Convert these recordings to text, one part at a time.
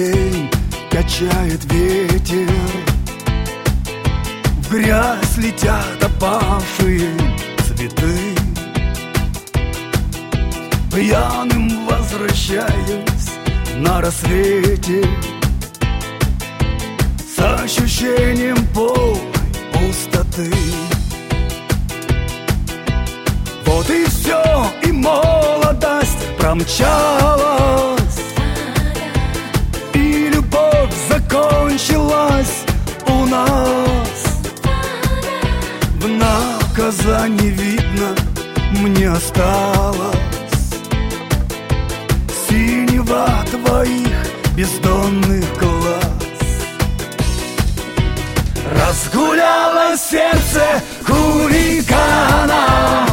день качает ветер, в грязь летят опавшие цветы. Пьяным возвращаюсь на рассвете с ощущением полной пустоты. Вот и все, и молодость промчалась, и любовь закончилась у нас. В наказании видно мне осталось синева твоих бездонных глаз. Разгуляло сердце хулигана,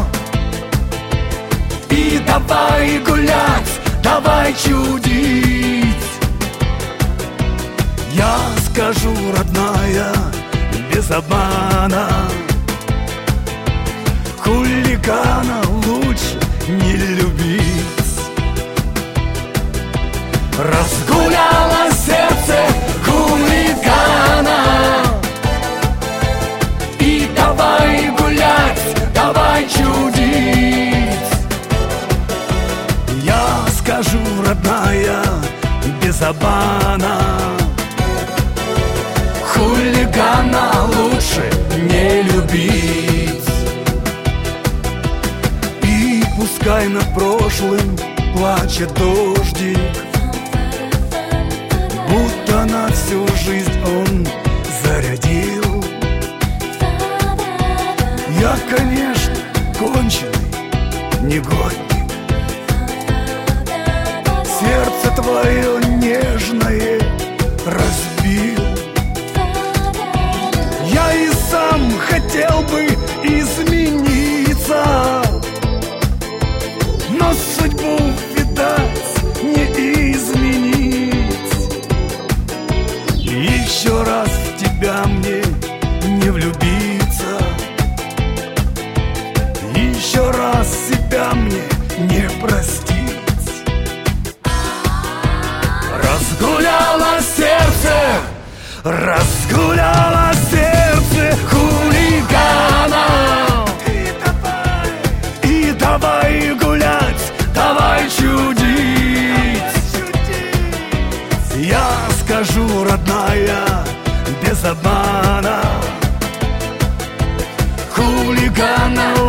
и давай гулять, давай чудить. Я скажу, родная, без обмана, хулигана лучше не любить. Разгуляло сердце хулигана, и давай гулять, давай чудить. Я скажу, родная, без обмана, хулигана лучше не любить. И пускай над прошлым плачет дождик, будто на всю жизнь он зарядил. Я, конечно, конченый негодник, сердце твое нежное разбил. Я и сам хотел бы измениться, но судьбу, видать, не изменить. Еще раз в тебя мне не влюбиться, еще раз себя мне не простить. Разгуляло сердце, разгуляло сердце хулигана, и давай гулять, давай чудить. Я скажу, родная, без обмана, хулигана